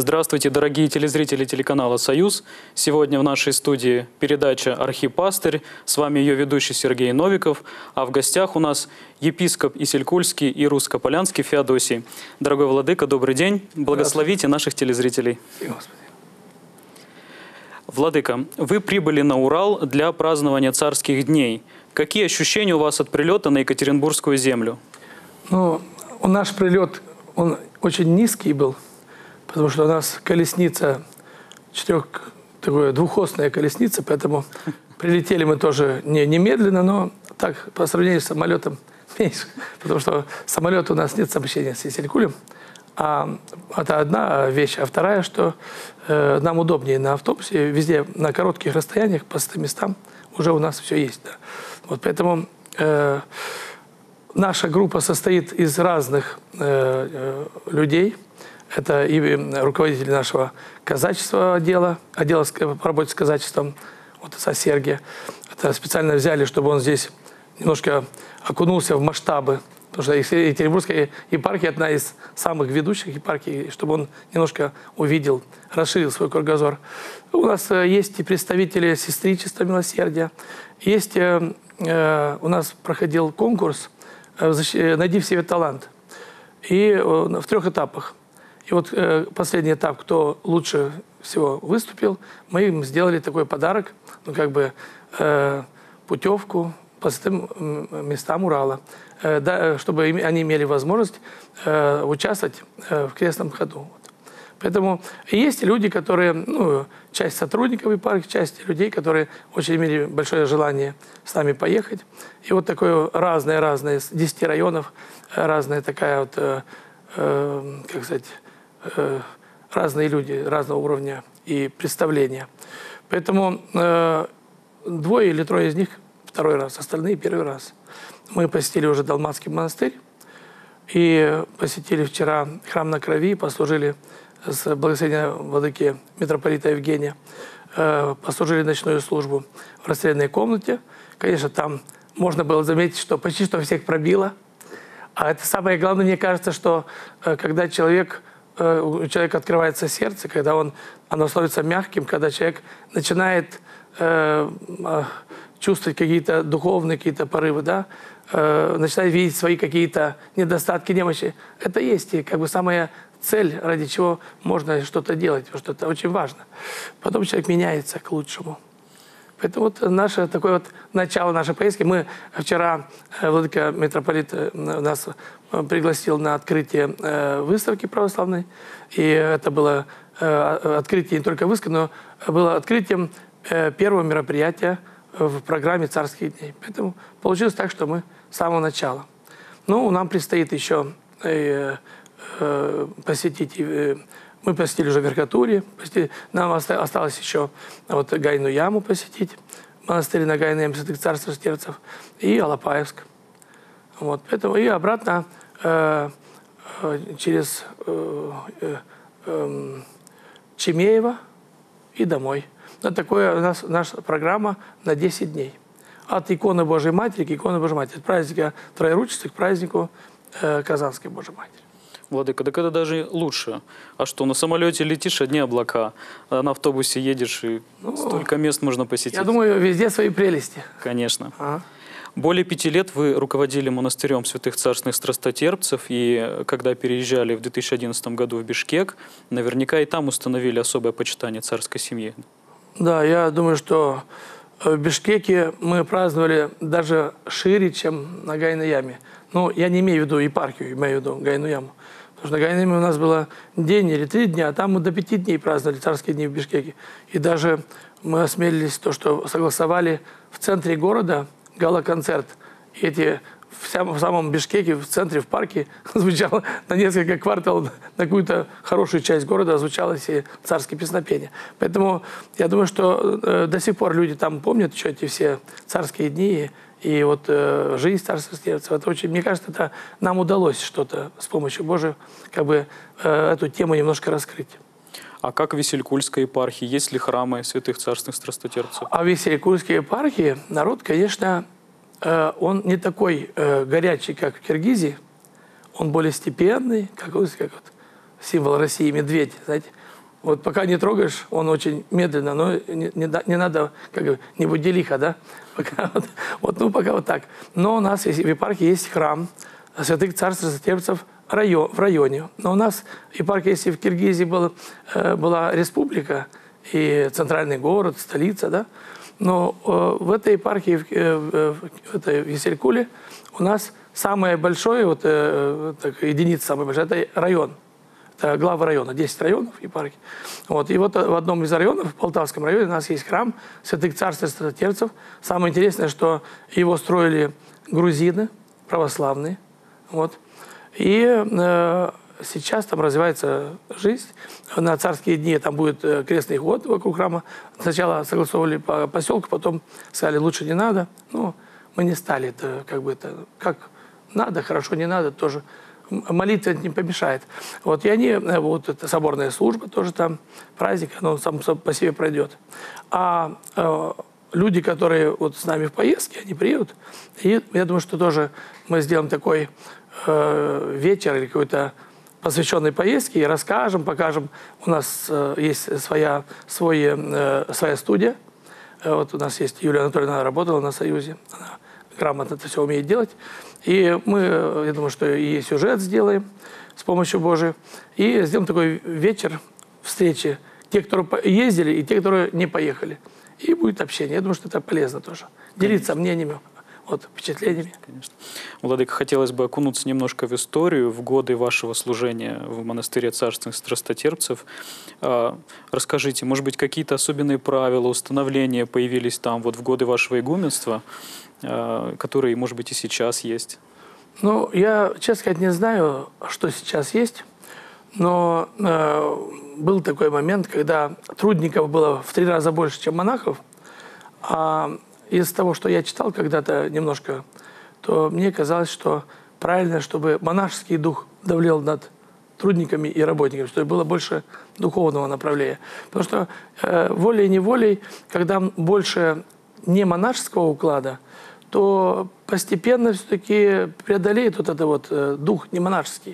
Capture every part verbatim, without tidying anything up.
Здравствуйте, дорогие телезрители телеканала «Союз». Сегодня в нашей студии передача «Архипастырь». С вами ее ведущий Сергей Новиков. А в гостях у нас епископ Исилькульский и Русско-Полянский Феодосий. Дорогой владыка, добрый день. Благословите наших телезрителей. Господи. Владыка, вы прибыли на Урал для празднования царских дней. Какие ощущения у вас от прилета на Екатеринбургскую землю? Ну, наш прилет, он очень низкий был, потому что у нас колесница, четырех, такая двухосная колесница, поэтому прилетели мы тоже не немедленно, но так, по сравнению с самолетом, меньше, потому что самолет у нас нет сообщения с Исилькулем. А это одна вещь, а вторая, что э, нам удобнее на автобусе, везде на коротких расстояниях, по ста местам уже у нас все есть. Да. Вот поэтому э, наша группа состоит из разных э, э, людей. Это и руководитель нашего казачества отдела, отдела по работе с казачеством, вот отца Сергия. Это специально взяли, чтобы он здесь немножко окунулся в масштабы. Потому что Екатеринбургская епархия одна из самых ведущих епархий, чтобы он немножко увидел, расширил свой кругозор. У нас есть и представители сестричества милосердия. Есть, э, э, у нас проходил конкурс «Найди в себе талант». И э, в трех этапах. И вот э, последний этап, кто лучше всего выступил, мы им сделали такой подарок, ну как бы э, путевку по святым местам Урала, э, да, чтобы они имели возможность э, участвовать э, в крестном ходу. Вот. Поэтому есть люди, которые, ну, часть сотрудников епархии, часть людей, которые очень имели большое желание с нами поехать. И вот такое разное-разное, с десяти районов, разная такая вот, э, э, как сказать, э, разные люди разного уровня и представления. Поэтому э, двое или трое из них второй раз, остальные первый раз. Мы посетили уже Далматский монастырь и посетили вчера храм на Крови, послужили с благословения владыки митрополита Евгения, э, послужили ночную службу в расстрельной комнате. Конечно, там можно было заметить, что почти что всех пробило. А это самое главное, мне кажется, что э, когда человек, э, у человека открывается сердце, когда он, оно становится мягким, когда человек начинает э, э, чувствовать какие-то духовные какие-то порывы, да, э, начинает видеть свои какие-то недостатки, немощи. Это есть и как бы самая цель, ради чего можно что-то делать, потому что это очень важно. Потом человек меняется к лучшему. Поэтому вот наше такое вот начало нашей поездки. Мы вчера, владыка митрополит нас пригласил на открытие выставки православной. И это было открытие не только выставки, но было открытием первого мероприятия в программе «Царских дней». Поэтому получилось так, что мы с самого начала. Ну, нам предстоит еще посетить, мы посетили уже Верхотурье, нам осталось еще вот Гайную яму посетить, монастырь на Гайной яме святых царств и старцев, и Алапаевск. Вот, поэтому и обратно э, через э, э, Чемеево и домой. Это такое у нас наша программа на десять дней. От иконы Божией Матери к иконе Божией Матери. От праздника Троеручицы к празднику э, Казанской Божией Матери. Владыка, так это даже лучше. А что, на самолете летишь, одни облака, а на автобусе едешь, и ну, столько мест можно посетить. Я думаю, везде свои прелести. Конечно. Ага. Более пяти лет вы руководили монастырем святых царственных страстотерпцев, и когда переезжали в две тысячи одиннадцатом году в Бишкек, наверняка и там установили особое почитание царской семьи. Да, я думаю, что в Бишкеке мы праздновали даже шире, чем на Гайной яме. Ну, я не имею в виду епархию, имею в виду Гайную яму. Потому что на Гайной яме у нас было день или три дня, а там мы до пяти дней праздновали царские дни в Бишкеке. И даже мы осмелились то, что согласовали в центре города гала-концерт. И эти в самом, в самом Бишкеке, в центре, в парке, звучало на несколько кварталов, на какую-то хорошую часть города звучало все царские песнопения. Поэтому я думаю, что э, до сих пор люди там помнят еще эти все царские дни. И вот э, жизнь царства сердца, это очень, мне кажется, это нам удалось что-то с помощью Божией, как бы э, эту тему немножко раскрыть. А как в Исилькульской епархии? Есть ли храмы святых царственных страстотерпцев? А в Исилькульской епархии народ, конечно, э, он не такой э, горячий, как в Киргизии, он более степенный, как, как вот, символ России, медведь, знаете. Вот пока не трогаешь, он очень медленно, но не, не, не надо, как говорят, не будь лихо, да? Пока вот, вот, ну, пока вот так. Но у нас есть, в епархии есть храм святых царств-страстотерпцев район, в районе. Но у нас в епархии, если в Киргизии был, э, была республика и центральный город, столица, да? Но э, в этой епархии, в, э, в, этой, в Исилькуле, у нас самое большое, вот, э, так, единица самая большая, это район. Это глава района, десять районов епархии. Вот. И вот в одном из районов, в Полтавском районе, у нас есть храм святых царств и страстотерпцев. Самое интересное, что его строили грузины, православные. Вот. И э, сейчас там развивается жизнь. На царские дни там будет крестный ход вокруг храма. Сначала согласовывали по поселку, потом сказали, лучше не надо. Ну, мы не стали. Это как бы это как надо, хорошо, не надо, тоже. Молитва не помешает. Вот, и они, вот эта соборная служба, тоже там праздник, оно сам по себе пройдет. А э, люди, которые вот с нами в поездке, они приедут, и я думаю, что тоже мы сделаем такой э, вечер или какой-то посвященной поездке и расскажем, покажем. У нас э, есть своя, свой, э, своя студия. Вот у нас есть Юлия Анатольевна, она работала на «Союзе». Она грамотно это все умеет делать. И мы, я думаю, что и сюжет сделаем с помощью Божией. И сделаем такой вечер встречи. Те, кто ездили, и те, которые не поехали. И будет общение. Я думаю, что это полезно тоже. Делиться мнениями, вот, впечатлениями. Конечно. Владыка, хотелось бы окунуться немножко в историю. В годы вашего служения в монастыре царственных страстотерпцев. Расскажите, может быть, какие-то особенные правила, установления появились там вот в годы вашего игуменства, которые, может быть, и сейчас есть? Ну, я, честно сказать, не знаю, что сейчас есть, но э, был такой момент, когда трудников было в три раза больше, чем монахов, а из того, что я читал когда-то немножко, то мне казалось, что правильно, чтобы монашеский дух давлел над трудниками и работниками, чтобы было больше духовного направления. Потому что э, волей-неволей, когда больше не монашеского уклада, то постепенно все-таки преодолеет вот этот вот э, дух немонашеский.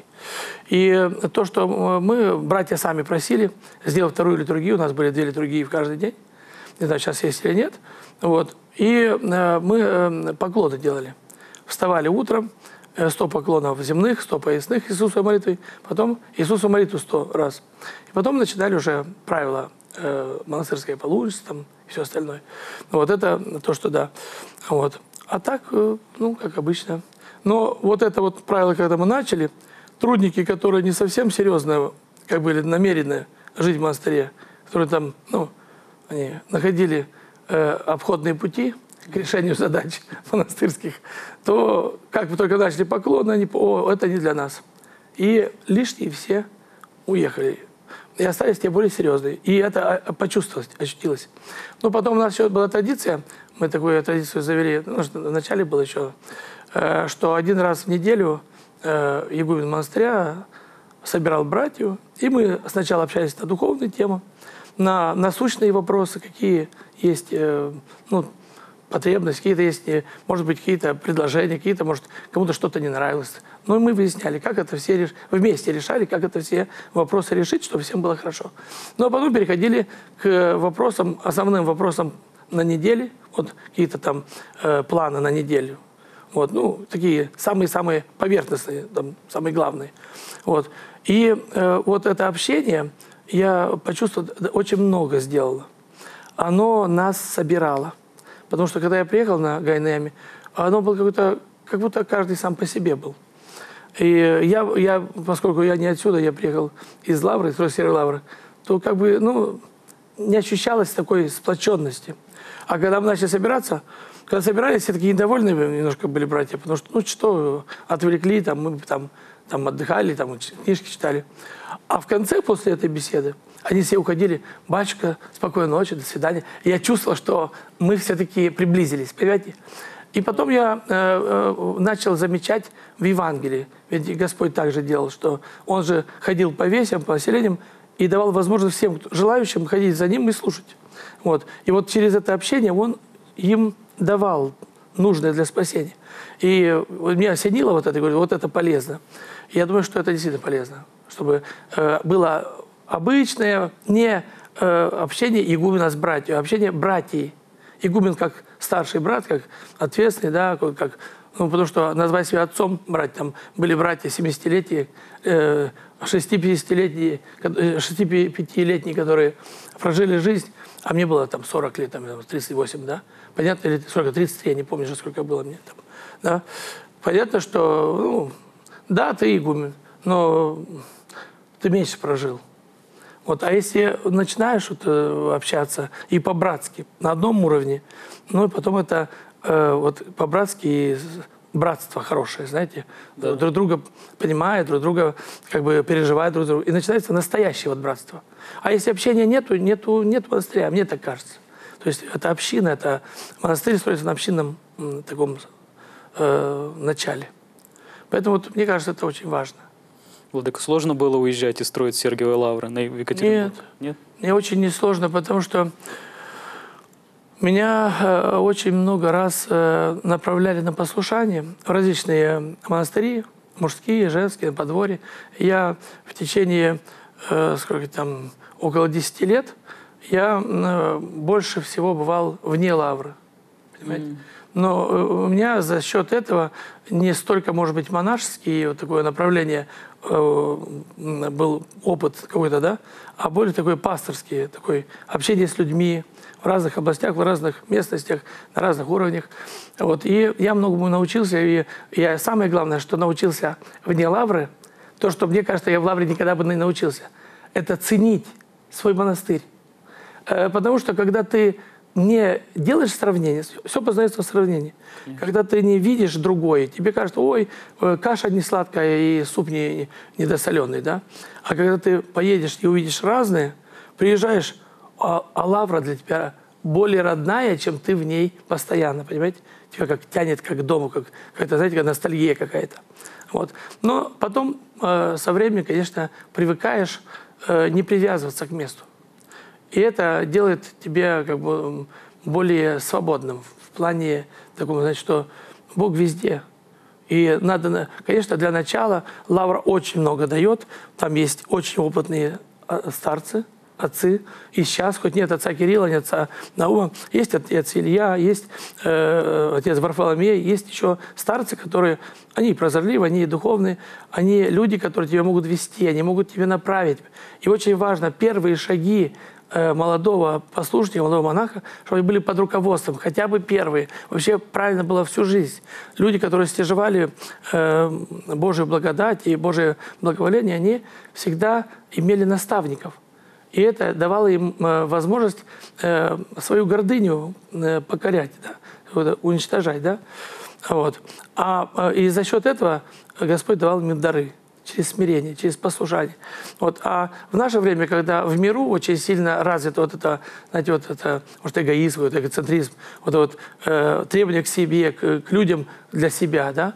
И то, что мы, братья, сами просили, сделать вторую литургию, у нас были две литургии в каждый день, не знаю, сейчас есть или нет, вот, и э, мы э, поклоны делали. Вставали утром, э, сто поклонов земных, сто поясных Иисусовой молитвы, потом Иисусову молитву сто раз. И потом начинали уже правила э, монастырское полуночь, там, и все остальное. Вот это то, что да. Вот. А так, ну, как обычно. Но вот это вот правило, когда мы начали, трудники, которые не совсем серьезно, как были намерены жить в монастыре, которые там, ну, они находили э, обходные пути к решению задач монастырских, то как бы только начали поклоны, они, о, это не для нас. И лишние все уехали. И остались те более серьезные. И это почувствовалось, ощутилось. Но потом у нас еще была традиция, мы такую традицию завели, ну, вначале было еще, э, что один раз в неделю э, игумен монастыря собирал братью, и мы сначала общались на духовную тему, на насущные вопросы, какие есть, э, ну, потребности, какие-то есть, может быть, какие-то предложения, какие-то, может, кому-то что-то не нравилось. Но мы выясняли, как это все реш... вместе решали, как это все вопросы решить, чтобы всем было хорошо. Ну, а потом переходили к вопросам, основным вопросам на неделе, вот какие-то там э, планы на неделю. Вот, ну, такие самые-самые поверхностные, там, самые главные. Вот. И э, вот это общение, я почувствовал, очень много сделало. Оно нас собирало. Потому что когда я приехал на Гайнеме, оно было какое-то, как будто каждый сам по себе был. И я, я, поскольку я не отсюда, я приехал из Лавры, из Серой Лавры, то как бы, ну, не ощущалось такой сплоченности. А когда мы начали собираться, когда собирались, все такие недовольные немножко были братья, потому что, ну, что, отвлекли, там, мы там, там отдыхали, там, книжки читали. А в конце, после этой беседы, они все уходили, батюшка, спокойной ночи, до свидания. И я чувствовал, что мы все-таки приблизились, понимаете? И потом я э, э, начал замечать в Евангелии, ведь Господь также делал, что Он же ходил по весям, по поселениям и давал возможность всем желающим ходить за Ним и слушать. Вот. И вот через это общение Он им давал нужное для спасения. И меня осенило вот это, говорю, вот это полезно. И я думаю, что это действительно полезно, чтобы э, было обычное, не э, общение игумена с братьями, а общение братьев. Игумен как старший брат, как ответственный, да, как, ну, потому что назвать себя отцом брать, там были братья семидесятилетние, э, шестидесятипятилетние, шестидесятипятилетние, которые прожили жизнь, а мне было там сорок лет, там, тридцать восемь, да, понятно, или сорок, тридцать три, я не помню, сколько было мне там, да. Понятно, что, ну, да, ты игумен, но ты меньше прожил. Вот, а если начинаешь вот, общаться и по-братски, на одном уровне, ну и потом это э, вот по-братски братство хорошее, знаете, да. Друг друга понимают, друг друга как бы переживают друг друга, и начинается настоящее вот братство. А если общения нету, нету, нету монастыря, мне так кажется. То есть это община, это монастырь строится на общинном м, таком э, начале. Поэтому вот, мне кажется, это очень важно. Владыка, сложно было уезжать и строить Сергиевой Лавры на Екатеринбург? Нет, Нет, мне очень несложно, потому что меня э, очень много раз э, направляли на послушание в различные монастыри, мужские, женские, на подворье. Я в течение, э, сколько там, около десяти лет, я э, больше всего бывал вне Лавры, понимаете? Mm. Но у меня за счет этого не столько, может быть, монашеский вот такое направление, э, был опыт какой-то, да, а более такой пасторский, такой общение с людьми в разных областях, в разных местностях, на разных уровнях. Вот. И я многому научился, и я самое главное, что научился вне Лавры, то, что, мне кажется, я в Лавре никогда бы не научился, это ценить свой монастырь. Э, потому что, когда ты не делаешь сравнение, все познается в сравнении. Конечно. Когда ты не видишь другое, тебе кажется, ой, каша не сладкая и суп не, недосоленый, да? А когда ты поедешь и увидишь разные, приезжаешь, а, а Лавра для тебя более родная, чем ты в ней постоянно, понимаете? Тебя как тянет как к дому, как какая-то, знаете, как ностальгия какая-то. Вот. Но потом э, со временем, конечно, привыкаешь э, не привязываться к месту. И это делает тебя как бы более свободным в плане такого, значит, что Бог везде. И надо, конечно, для начала Лавра очень много дает. Там есть очень опытные старцы, отцы. И сейчас, хоть нет отца Кирилла, нет отца Наума, есть отец Илья, есть э, отец Варфоломей, есть еще старцы, которые, они прозорливы, они духовные, они люди, которые тебя могут вести, они могут тебя направить. И очень важно, первые шаги молодого послушника, молодого монаха, чтобы они были под руководством, хотя бы первые. Вообще правильно было всю жизнь. Люди, которые стяжевали э, Божию благодать и Божие благоволение, они всегда имели наставников. И это давало им э, возможность э, свою гордыню э, покорять, да, уничтожать. Да? Вот. А, э, и за счет этого Господь давал им дары. Через смирение, через послушание. Вот. А в наше время, когда в миру очень сильно развито вот это, знаете, вот это, может, эгоизм, вот эгоцентризм, вот это вот, э, требования к себе, к, к людям для себя, да,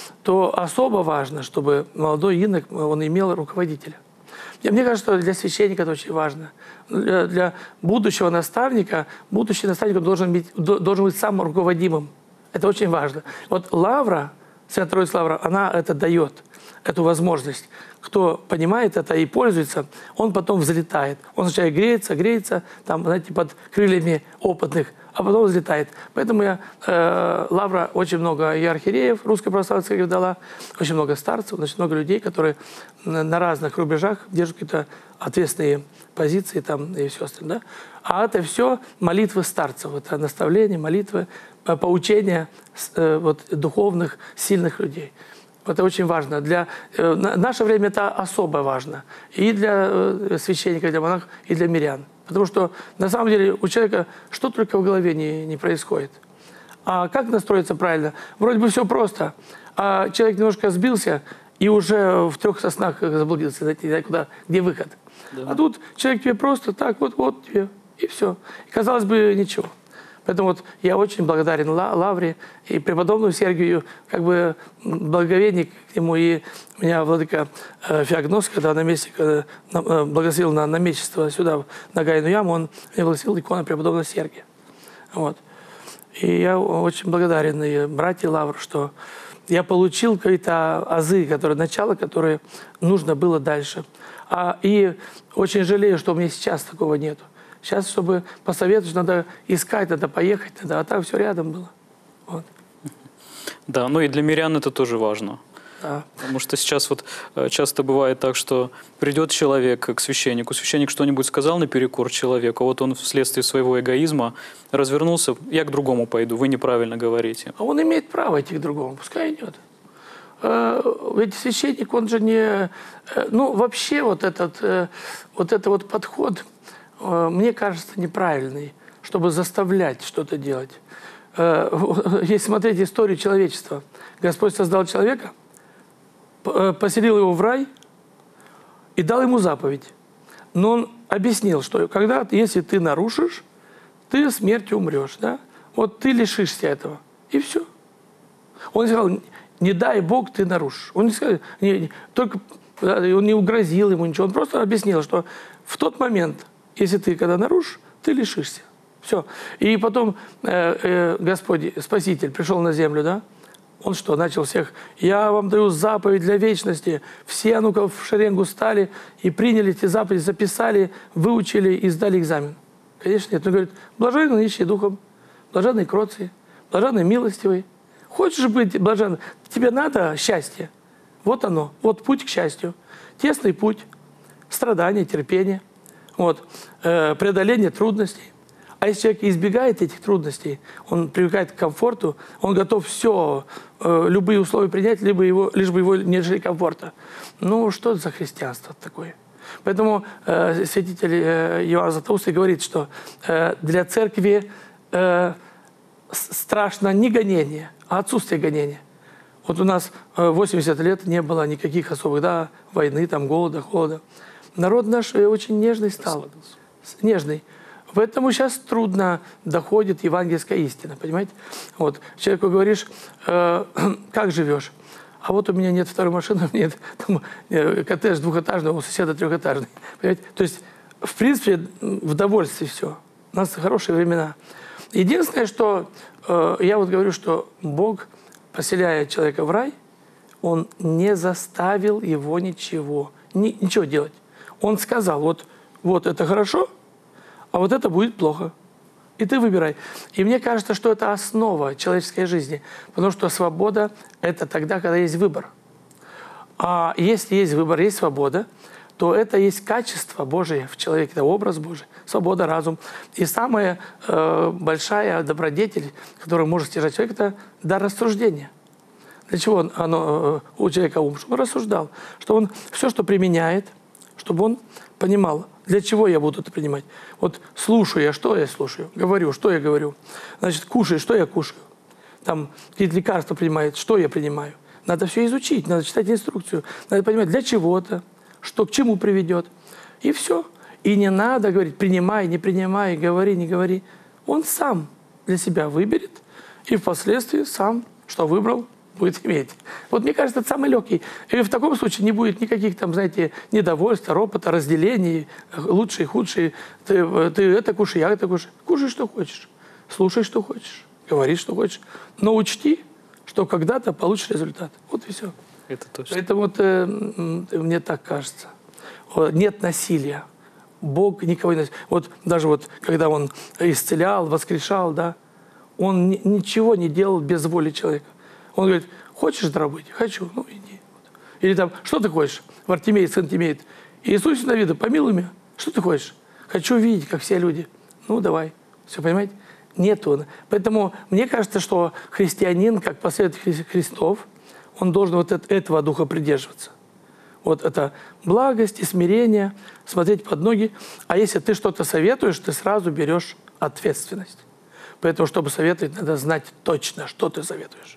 то особо важно, чтобы молодой инок, он имел руководителя. И мне кажется, что для священника это очень важно. Для, для будущего наставника, будущий наставник должен быть, должен быть сам руководимым. Это очень важно. Вот Лавра, Святая Троица Лавра, она это дает. Эту возможность. Кто понимает это и пользуется, он потом взлетает. Он сначала греется, греется, там, знаете, под крыльями опытных, а потом взлетает. Поэтому я, э, Лавра очень много и архиереев Русской Православной Церкви дала, очень много старцев, очень много людей, которые на, на разных рубежах держат какие-то ответственные позиции там, и все остальное. Да? А это все молитвы старцев, это наставления, молитвы, поучения э, вот, духовных, сильных людей. Это очень важно. Для э, наше время это особо важно. И для э, священника, и для монахов, и для мирян. Потому что на самом деле у человека что только в голове не, не происходит. А как настроиться правильно? Вроде бы все просто. А человек немножко сбился и уже в трех соснах заблудился, знаете, не знаю, куда, где выход. Да. А тут человек тебе просто так, вот-вот тебе, и все. И, казалось бы, ничего. Поэтому вот я очень благодарен Лавре и преподобному Сергию, как бы благоговейник к нему. И меня владыка Феогнос, когда наместник благословил на намечество сюда, на Гайную яму, он мне благословил икону преподобного Сергия. Вот. И я очень благодарен и братья Лавру, что я получил какие-то азы, которые, начало, которые нужно было дальше. А, и очень жалею, что у меня сейчас такого нету. Сейчас, чтобы посоветовать, надо искать, надо поехать, надо, а так все рядом было. Вот. Да, ну и для мирян это тоже важно. Да. Потому что сейчас вот часто бывает так, что придет человек к священнику, священник что-нибудь сказал наперекор человеку, а вот он вследствие своего эгоизма развернулся, я к другому пойду, вы неправильно говорите. А он имеет право идти к другому, пускай идет. Ведь священник, он же не... Ну, вообще вот этот вот, это вот подход, мне кажется, неправильный, чтобы заставлять что-то делать. Если смотреть историю человечества, Господь создал человека, поселил его в рай и дал ему заповедь. Но он объяснил, что когда, если ты нарушишь, ты смертью умрешь. Да? Вот ты лишишься этого. И все. Он сказал, не дай Бог, ты нарушишь. Он не сказал, не, не, только, он не угрозил ему ничего. Он просто объяснил, что в тот момент, если ты когда нарушишь, ты лишишься. Все. И потом э, э, Господь, Спаситель, пришел на землю, да? Он что, начал всех, я вам даю заповедь для вечности. Все, ну-ка, в шеренгу стали и приняли эти заповеди, записали, выучили и сдали экзамен. Конечно, нет. Он говорит, блаженны нищие духом, блаженные кроткие, блаженные милостивые. Хочешь быть блаженным? Тебе надо счастье. Вот оно, вот путь к счастью. Тесный путь, страдания, терпение, вот, э, преодоление трудностей. А если человек избегает этих трудностей, он привыкает к комфорту, он готов все, э, любые условия принять, либо его, лишь бы его не лишили комфорта. Ну, что за христианство такое? Поэтому э, святитель э, Иоанн Златоуст говорит, что э, для церкви э, страшно не гонение, а отсутствие гонения. Вот у нас э, восемьдесят лет не было никаких особых, да, войны, там, голода, холода. Народ наш очень нежный стал, нежный. Поэтому сейчас трудно доходит евангельская истина, понимаете? Вот. Человеку говоришь, э, как живешь? А вот у меня нет второй машины, нет там, э, коттедж двухэтажный, у соседа трехэтажный. Понимаете? То есть, в принципе, в довольстве все. У нас хорошие времена. Единственное, что э, я вот говорю, что Бог, поселяя человека в рай, Он не заставил его ничего, ни, ничего делать. Он сказал, вот, вот это хорошо, а вот это будет плохо. И ты выбирай. И мне кажется, что это основа человеческой жизни. Потому что свобода – это тогда, когда есть выбор. А если есть выбор, есть свобода, то это есть качество Божие в человеке, это образ Божий, свобода, разум. И самая э, большая добродетель, которую может стяжать человек, это дар рассуждения. Для чего оно, э, у человека ум? Чтобы он рассуждал, что он все, что применяет, чтобы он понимал, для чего я буду это принимать. Вот слушаю я, что я слушаю, говорю, что я говорю. Значит, кушаю, что я кушаю. Там какие-то лекарства принимают, что я принимаю. Надо все изучить, надо читать инструкцию, надо понимать, для чего-то, что к чему приведет. И все. И не надо говорить, принимай, не принимай, говори, не говори. Он сам для себя выберет и впоследствии сам, что выбрал, будет иметь. Вот мне кажется, это самый легкий. И в таком случае не будет никаких там, знаете, недовольства, ропота, разделений, лучший, худший. Ты, ты это кушай, я это кушай. Кушай, что хочешь. Слушай, что хочешь. Говори, что хочешь. Но учти, что когда-то получишь результат. Вот и все. Это точно. Поэтому вот, э, мне так кажется. Нет насилия. Бог никого не насилует. Вот даже вот, когда Он исцелял, воскрешал, да, Он ни, ничего не делал без воли человека. Он говорит, хочешь здраво быть? Хочу. Ну, иди. Или там, что ты хочешь? Вартимей, сын Тимеет. Иисус Навида, помилуй меня. Что ты хочешь? Хочу видеть, как все люди. Ну, давай. Все, понимаете? Нету. Поэтому мне кажется, что христианин, как последователь Христов, он должен вот этого духа придерживаться. Вот это благость и смирение, смотреть под ноги. А если ты что-то советуешь, ты сразу берешь ответственность. Поэтому, чтобы советовать, надо знать точно, что ты советуешь.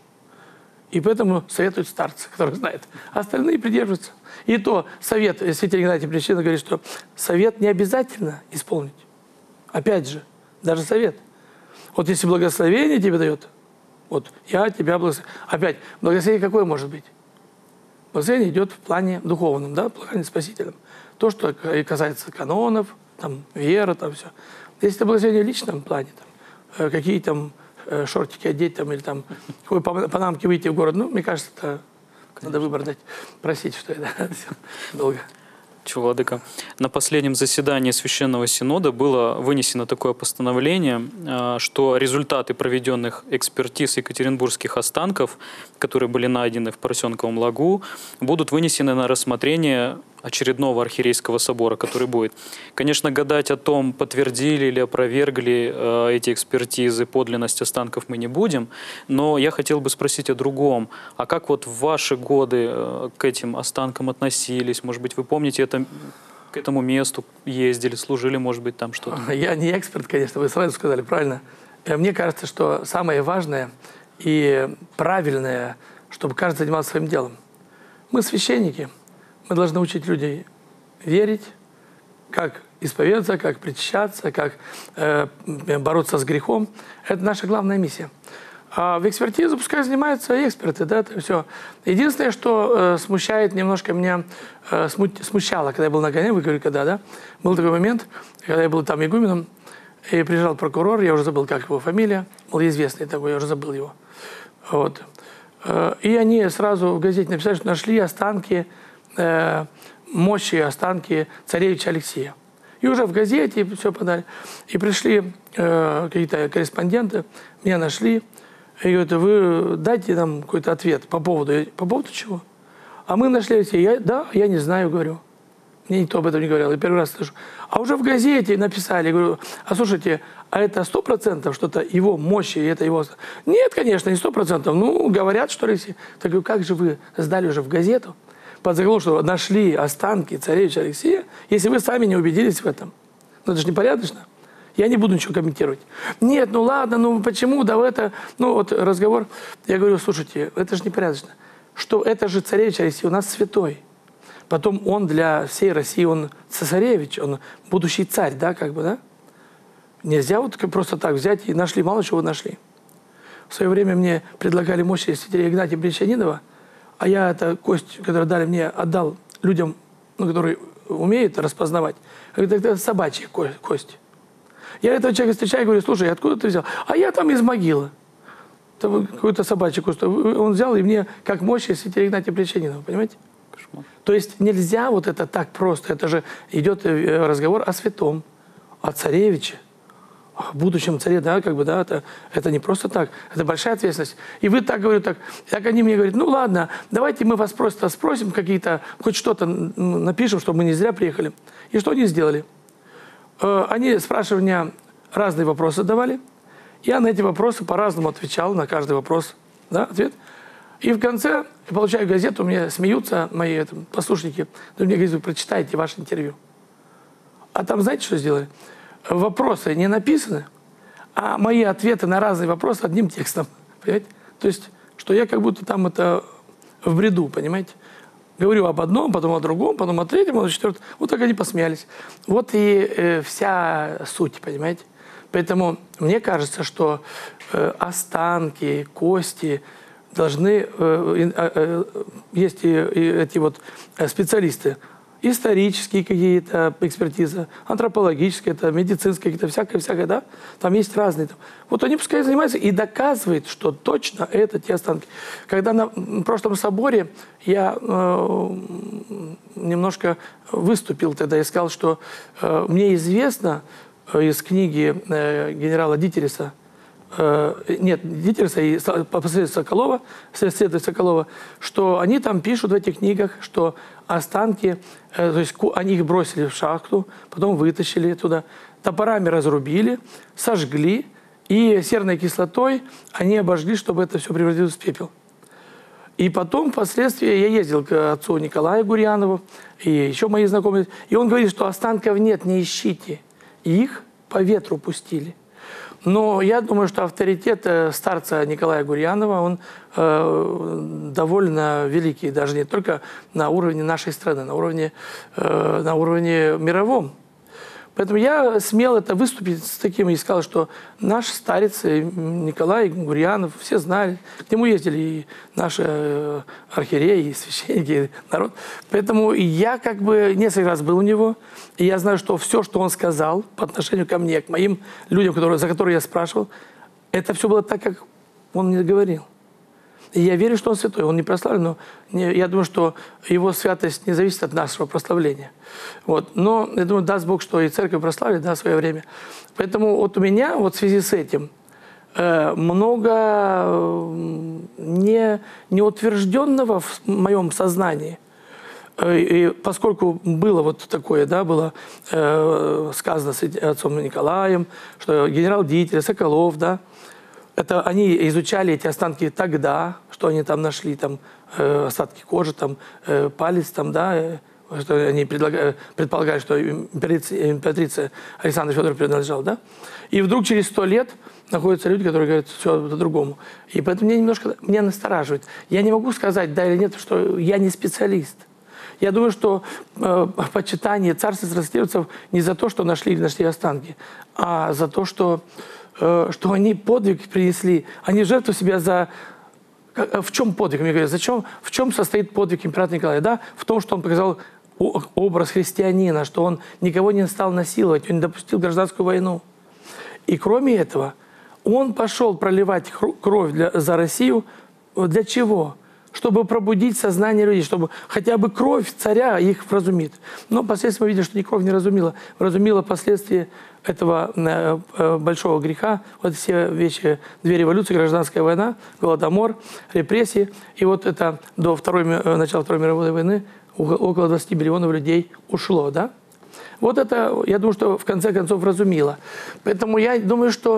И поэтому советуют старцы, которые знают. А остальные придерживаются. И то совет, святитель Игнатий Пресвященный говорит, что совет не обязательно исполнить. Опять же, даже совет. Вот если благословение тебе дает, вот я тебя благословляю. Опять, благословение какое может быть? Благословение идет в плане духовном, да, в плане спасительном. То, что касается канонов, там, веры, там все. Если это благословение в личном плане, там, какие там э, шортики одеть там, или там какой панамки выйти в город. Ну, мне кажется, это Конечно. Надо выбор дать. Просить, что это долго. Владыка, на последнем заседании Священного Синода было вынесено такое постановление, что результаты проведенных экспертиз екатеринбургских останков, которые были найдены в Поросенковом лагу, будут вынесены на рассмотрение очередного архиерейского собора, который будет. Конечно, гадать о том, подтвердили или опровергли э, эти экспертизы, подлинность останков мы не будем, но я хотел бы спросить о другом. А как вот в ваши годы э, к этим останкам относились? Может быть, вы помните, это, к этому месту ездили, служили, может быть, там что-то? Я не эксперт, конечно, вы сразу сказали, правильно. Мне кажется, что самое важное и правильное, чтобы каждый занимался своим делом. Мы священники. Мы должны учить людей верить, как исповедаться, как причащаться, как э, бороться с грехом. Это наша главная миссия. А в экспертизу пускай занимаются эксперты, да, это все. Единственное, что э, смущает немножко меня, э, смущало, когда я был на гоне, вы говорите, когда, да, был такой момент, когда я был там игуменом, и приезжал прокурор, я уже забыл, как его фамилия, был известный такой, я уже забыл его. Вот. И они сразу в газете написали, что нашли останки, э, мощи, останки царевича Алексея. И уже в газете все подали. И пришли э, какие-то корреспонденты, меня нашли, и говорят, вы дайте нам какой-то ответ по поводу, по поводу чего? А мы нашли Алексея. Я, да, я не знаю, говорю. Мне никто об этом не говорил, я первый раз слышу. А уже в газете написали, я говорю, а слушайте, а это сто процентов что-то его мощи, это его... Нет, конечно, не сто процентов. Ну, говорят, что Алексей. Так говорю, как же вы сдали уже в газету под заголовок, что нашли останки царевича Алексея, если вы сами не убедились в этом? Ну, это же непорядочно. Я не буду ничего комментировать. Нет, ну ладно, ну почему, да это... Ну, вот разговор. Я говорю, слушайте, это же непорядочно. Что это же царевич Алексей у нас святой. Потом он для всей России, он цесаревич, он будущий царь, да, как бы, да? Нельзя вот просто так взять и нашли, мало чего нашли. В свое время мне предлагали мощи святителя Игнатия Брещанинова, а я эту кость, которую дали мне, отдал людям, ну, которые умеют распознавать. Я говорю, это собачья кость. Я этого человека встречаю и говорю, слушай, откуда ты взял? А я там из могилы. Какую-то собачью кость. Он взял и мне как мощи святителя Игнатия Брещанинова, понимаете? То есть нельзя вот это так просто. Это же идет разговор о святом, о царевиче, о будущем царе, да, как бы, да, это, это не просто так, это большая ответственность. И вы так говорите, так, так они мне говорят, ну ладно, давайте мы вас просто спросим какие-то, хоть что-то напишем, чтобы мы не зря приехали. И что они сделали? Они спрашивали меня, разные вопросы давали, я на эти вопросы по-разному отвечал, на каждый вопрос, да, ответ. И в конце я получаю газету, мне смеются мои это, послушники, но мне говорят, вы прочитайте ваше интервью. А там знаете, что сделали? Вопросы не написаны, а мои ответы на разные вопросы одним текстом. Понимаете? То есть, что я как будто там это в бреду, понимаете? Говорю об одном, потом о другом, потом о третьем, о четвертом. Вот так они посмеялись. Вот и э, вся суть, понимаете? Поэтому мне кажется, что э, останки, кости должны... Э, э, э, есть и, и эти вот специалисты, исторические какие-то экспертизы, антропологические, это медицинские, какие-то всякое-всякое, да? Там есть разные. Там. Вот они пускай занимаются и доказывают, что точно это те останки. Когда на прошлом соборе я э, немножко выступил тогда и сказал, что э, мне известно э, из книги э, генерала Дитериса, э, нет, Дитериса и посредством Соколова, следователя Соколова, что они там пишут в этих книгах, что останки, э, то есть они их бросили в шахту, потом вытащили туда, топорами разрубили, сожгли, и серной кислотой они обожгли, чтобы это все превратилось в пепел. И потом, впоследствии, я ездил к отцу Николаю Гурьянову, и еще мои знакомые, и он говорит, что останков нет, не ищите. И их по ветру пустили. Но я думаю, что авторитет старца Николая Гурьянова, он э, довольно великий, даже не только на уровне нашей страны, на уровне, э, на уровне мировом. Поэтому я смел это выступить с таким и сказал, что наш старец Николай Гурьянов, все знали, к нему ездили и наши архиереи, и священники, и народ. Поэтому я как бы несколько раз был у него, и я знаю, что все, что он сказал по отношению ко мне, к моим людям, которые, за которые я спрашивал, это все было так, как он мне говорил. И я верю, что он святой, он не прославлен, но не, я думаю, что его святость не зависит от нашего прославления. Вот. Но я думаю, даст Бог, что и церковь прославит, да, в свое время. Поэтому вот у меня вот в связи с этим э, много э, не, неутвержденного в моем сознании. Э, и поскольку было вот такое, да, было э, сказано с отцом Николаем, что генерал Дитер, Соколов, да, это они изучали эти останки тогда, что они там нашли, там э, остатки кожи, там э, палец, там, да, э, что они предполагали, что императрица, императрица Александра Федоровна принадлежала, да. И вдруг через сто лет находятся люди, которые говорят все по-другому. И поэтому меня немножко меня настораживает. Я не могу сказать, да или нет, что я не специалист. Я думаю, что э, почитание царства царствовцев не за то, что нашли или нашли останки, а за то, что что они подвиг принесли, они жертву себя за... В чем подвиг? Мне говорят, зачем, в чем состоит подвиг императора Николая? Да? В том, что он показал образ христианина, что он никого не стал насиловать, он не допустил гражданскую войну. И кроме этого, он пошел проливать кровь для, за Россию. Для чего? Чтобы пробудить сознание людей, чтобы хотя бы кровь царя их вразумит. Но впоследствии мы видим, что ни кровь не разумила. Вразумила последствия этого э, большого греха. Вот все вещи, две революции, гражданская война, голодомор, репрессии. И вот это до второй, начала Второй мировой войны около двадцати миллионов людей ушло. Да? Вот это, я думаю, что в конце концов разумело. Поэтому я думаю, что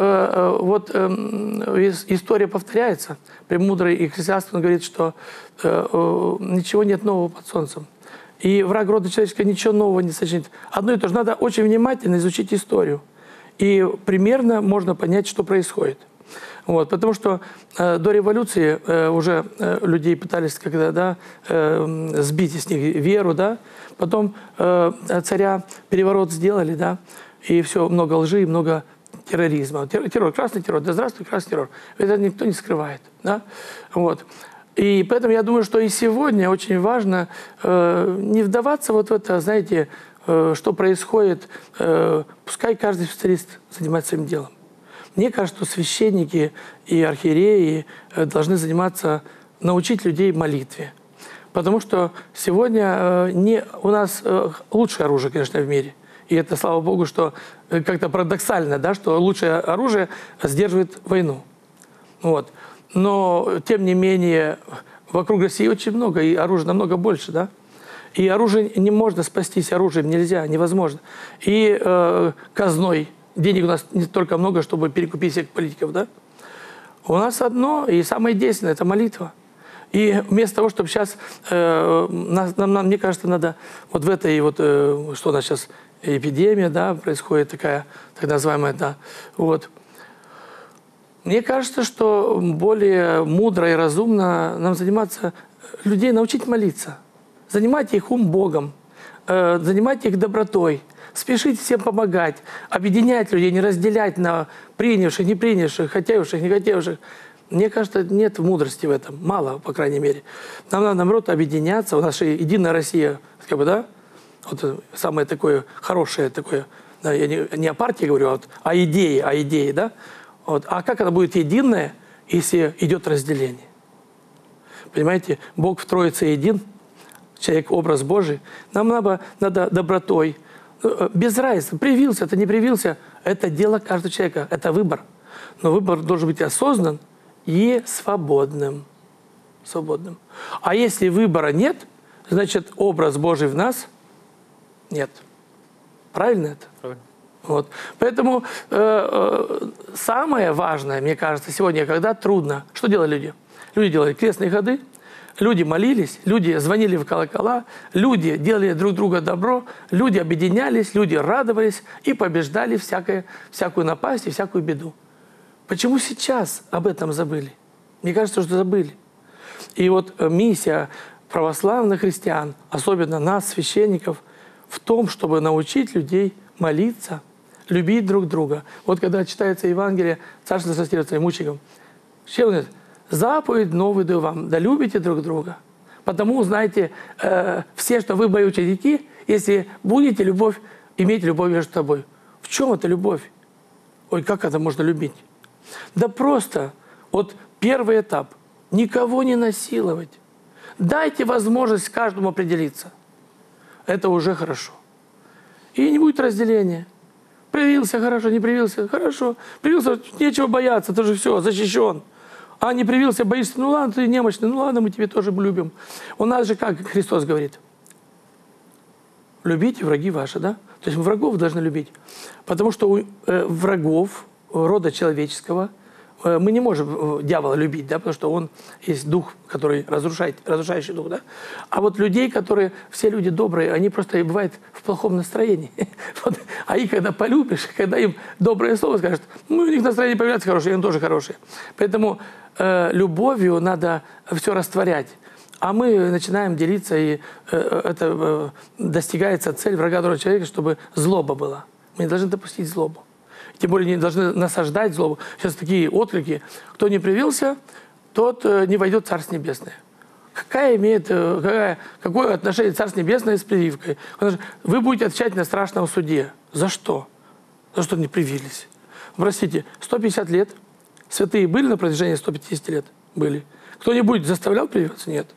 э, вот э, история повторяется. Премудрый и христианство говорит, что э, э, ничего нет нового под солнцем. И враг рода человеческого ничего нового не сочинит. Одно и то же. Надо очень внимательно изучить историю. И примерно можно понять, что происходит. Вот, потому что э, до революции э, уже э, людей пытались когда, да, э, сбить из них веру, да. Потом э, царя переворот сделали, да, и все, много лжи, много терроризма. Террор, террор, красный террор, да здравствуй, красный террор. Это никто не скрывает, да. Вот. И поэтому я думаю, что и сегодня очень важно э, не вдаваться вот в это, знаете, э, что происходит. Э, пускай каждый специалист занимается своим делом. Мне кажется, что священники и архиереи э, должны заниматься, научить людей молитве. Потому что сегодня э, не, у нас э, лучшее оружие, конечно, в мире. И это, слава Богу, что э, как-то парадоксально, да, что лучшее оружие сдерживает войну. Вот. Но, тем не менее, вокруг России очень много, и оружия намного больше, да? И оружие не можно спастись, оружием нельзя, невозможно. И э, казной, денег у нас не столько много, чтобы перекупить всех политиков, да? У нас одно, и самое действенное – это молитва. И вместо того, чтобы сейчас, э, нам, нам, мне кажется, надо вот в этой, вот, э, что у нас сейчас, эпидемия, да, происходит такая, так называемая, да, вот. Мне кажется, что более мудро и разумно нам заниматься, людей научить молиться, занимать их ум Богом, э, занимать их добротой, спешить всем помогать, объединять людей, не разделять на принявших, не принявших, хотевших, не хотевших. Мне кажется, нет мудрости в этом, мало, по крайней мере. Нам надо, наоборот, объединяться. У нас же единая Россия, как бы, да? Вот самое такое хорошее, такое, да, я не, не о партии говорю, а вот о идее, о идее, да? Вот. А как она будет единая, если идет разделение? Понимаете, Бог в Троице един, человек – образ Божий. Нам надо, надо добротой, без разницы, привился это, не привился, это дело каждого человека, это выбор. Но выбор должен быть осознан и свободным. свободным. А если выбора нет, значит, образ Божий в нас нет. Правильно это? Правильно. Вот. Поэтому э, э, самое важное, мне кажется, сегодня, когда трудно, что делали люди? Люди делали крестные ходы, люди молились, люди звонили в колокола, люди делали друг друга добро, люди объединялись, люди радовались и побеждали всякое, всякую напасть и всякую беду. Почему сейчас об этом забыли? Мне кажется, что забыли. И вот миссия православных христиан, особенно нас, священников, в том, чтобы научить людей молиться, любить друг друга. Вот когда читается Евангелие «Царство состязательным мученикам», что он говорит? «Заповедь новую даю вам, да любите друг друга. Потому знаете э, все, что вы мои ученики, если будете любовь, иметь любовь между собой». В чем эта любовь? Ой, как это можно любить? Да просто, вот первый этап. Никого не насиловать. Дайте возможность каждому определиться. Это уже хорошо. И не будет разделения. Привился – хорошо, не привился – хорошо. Привился – нечего бояться, ты же все, защищен. А не привился – боишься, ну ладно, ты немощный, ну ладно, мы тебя тоже любим. У нас же, как Христос говорит, любите враги ваши, да? То есть мы врагов должны любить. Потому что у э, врагов рода человеческого э, мы не можем дьявола любить, да? Потому что он есть дух, который разрушает, разрушающий дух, да? А вот людей, которые, все люди добрые, они просто бывают в плохом настроении. Вот. А их, когда полюбишь, когда им доброе слово скажешь, ну, у них настроение появляется хорошее, и он тоже хороший. Поэтому э, любовью надо все растворять. А мы начинаем делиться, и э, это э, достигается цель врага другого человека, чтобы злоба была. Мы не должны допустить злобу. Тем более не должны насаждать злобу. Сейчас такие отклики. Кто не привился, тот э, не войдет в Царство Небесное. Какая имеет, э, какая, какое отношение Царство Небесное с прививкой? Вы будете отвечать на страшном суде. За что? За что не привились? Простите, сто пятьдесят лет. Святые были на протяжении ста пятидесяти лет? Были. Кто-нибудь заставлял прививаться? Нет.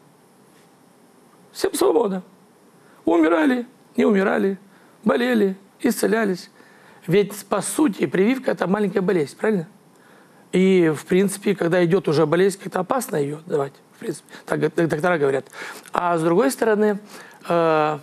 Всем свобода. Умирали, не умирали, болели, исцелялись. Ведь, по сути, прививка – это маленькая болезнь, правильно? И, в принципе, когда идет уже болезнь, как-то опасно ее давать. В принципе, так доктора говорят. А с другой стороны, э,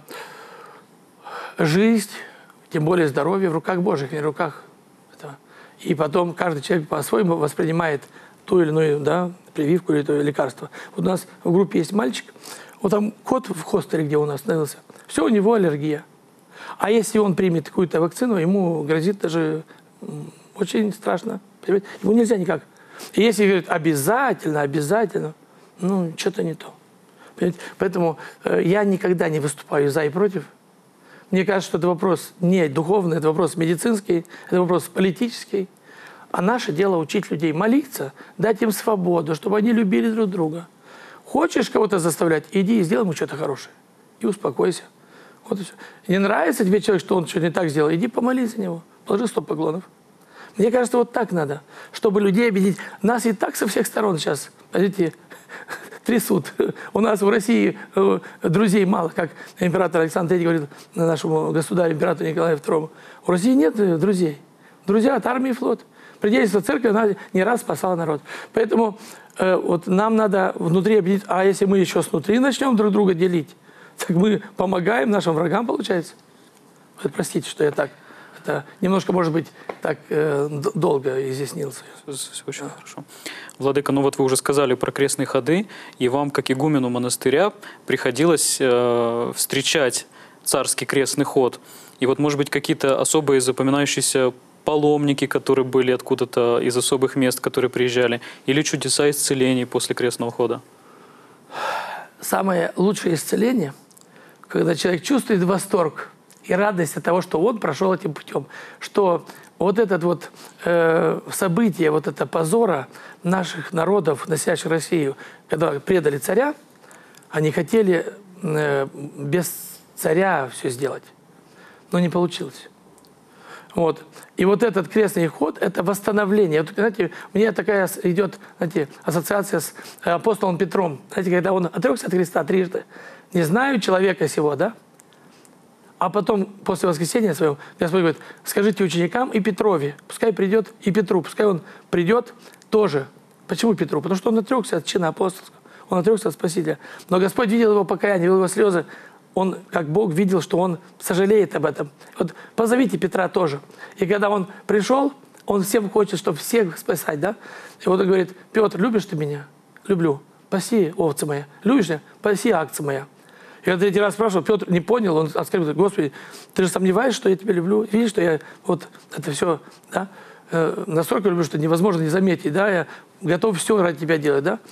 жизнь, тем более здоровье в руках Божьих, не в руках этого. И потом каждый человек по-своему воспринимает ту или иную, да, прививку или то лекарство. Вот у нас в группе есть мальчик, вот там кот в хостеле, где у нас остановился, все, у него аллергия. А если он примет какую-то вакцину, ему грозит даже очень страшно. Понимаете? Ему нельзя никак. И если говорят обязательно, обязательно, ну, что-то не то. Понимаете? Поэтому э, я никогда не выступаю за и против. Мне кажется, что это вопрос не духовный, это вопрос медицинский, это вопрос политический. А наше дело учить людей молиться, дать им свободу, чтобы они любили друг друга. Хочешь кого-то заставлять, иди и сделай ему что-то хорошее. И успокойся. Вот и все. Не нравится тебе человек, что он что-то не так сделал, иди помолись за него, положи сто поклонов. Мне кажется, вот так надо, чтобы людей объединить. Нас и так со всех сторон сейчас, видите, трясут. У нас в России друзей мало, как император Александр Третий говорит нашему государю, императору Николаю Второму. У России нет друзей. Друзья от армии и флот. Предельство церкви, она не раз спасала народ. Поэтому э, вот нам надо внутри объединить. А если мы еще снутри начнем друг друга делить, так мы помогаем нашим врагам, получается. Вот, простите, что я так, это немножко, может быть, так э, долго изъяснился. Все очень да. Хорошо. Владыка, ну вот вы уже сказали про крестные ходы, и вам, как игумену монастыря, приходилось э, встречать царский крестный ход. И вот, может быть, какие-то особые запоминающиеся паломники, которые были откуда-то из особых мест, которые приезжали, или чудеса исцелений после крестного хода? Самое лучшее исцеление, когда человек чувствует восторг и радость от того, что он прошел этим путем, что вот это вот э, событие, вот это позора наших народов, носящих Россию, когда предали царя, они хотели э, без царя все сделать, но не получилось. Вот. И вот этот крестный ход – это восстановление. Вот, знаете, у меня такая идет, знаете, ассоциация с апостолом Петром. Знаете, когда он отрекся от Христа трижды. Не знаю человека сего, да? А потом, после воскресения своего, Господь говорит, скажите ученикам и Петрове, пускай придет, и Петру, пускай он придет тоже. Почему Петру? Потому что он отрекся от чина апостольского, он отрекся от Спасителя. Но Господь видел его покаяние, видел его слезы. Он, как Бог, видел, что он сожалеет об этом. Вот позовите Петра тоже. И когда он пришел, он всем хочет, чтобы всех спасать, да? И вот он говорит, Петр, любишь ты меня? Люблю. Паси, овца моя. Любишь меня? Паси, акция моя. И когда третий раз спрашивал, Петр не понял, он сказал, Господи, ты же сомневаешься, что я тебя люблю? Видишь, что я вот это все, да? Э, настолько люблю, что невозможно не заметить, да? Я готов все ради тебя делать, да?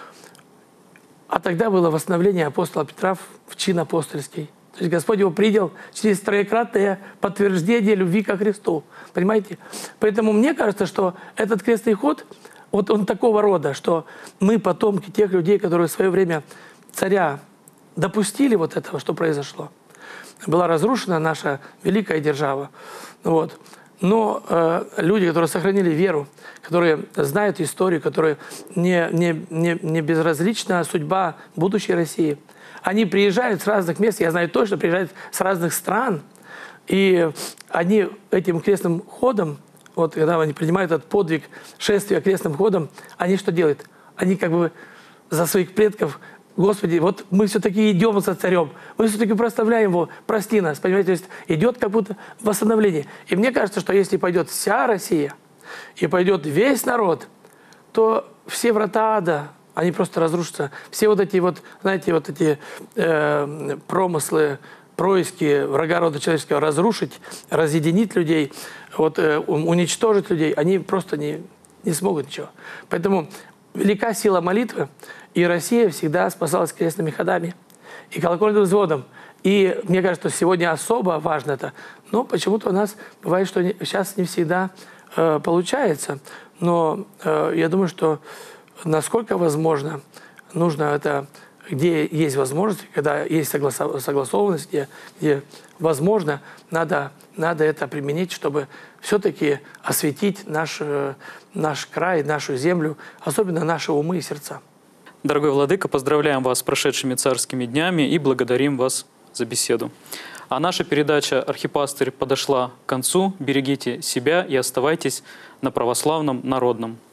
А тогда было восстановление апостола Петра в чин апостольский. То есть Господь его принял через троекратное подтверждение любви ко Христу. Понимаете? Поэтому мне кажется, что этот крестный ход, вот он такого рода, что мы потомки тех людей, которые в свое время царя допустили вот этого, что произошло. Была разрушена наша великая держава. Вот. Но э, люди, которые сохранили веру, которые знают историю, которые не, не, не, не безразлична судьба будущей России, они приезжают с разных мест, я знаю точно, приезжают с разных стран, и они этим крестным ходом, вот когда они принимают этот подвиг шествия крестным ходом, они что делают? Они как бы за своих предков: Господи, вот мы все-таки идем за царем, мы все-таки прославляем его, прости нас, понимаете, то есть идет как будто восстановление. И мне кажется, что если пойдет вся Россия и пойдет весь народ, то все врата ада, они просто разрушатся. Все вот эти вот, знаете, вот эти э, промыслы, происки врага рода человеческого разрушить, разъединить людей, вот, э, уничтожить людей, они просто не, не смогут ничего. Поэтому велика сила молитвы, и Россия всегда спасалась крестными ходами и колокольным взводом. И мне кажется, что сегодня особо важно это. Но почему-то у нас бывает, что не, сейчас не всегда э, получается. Но э, я думаю, что насколько возможно, нужно это, где есть возможность, когда есть согласо, согласованность, где, где возможно, надо, надо это применить, чтобы все-таки осветить наш, наш край, нашу землю, особенно наши умы и сердца. Дорогой владыка, поздравляем вас с прошедшими царскими днями и благодарим вас за беседу. А наша передача «Архипастырь» подошла к концу. Берегите себя и оставайтесь на православном народном.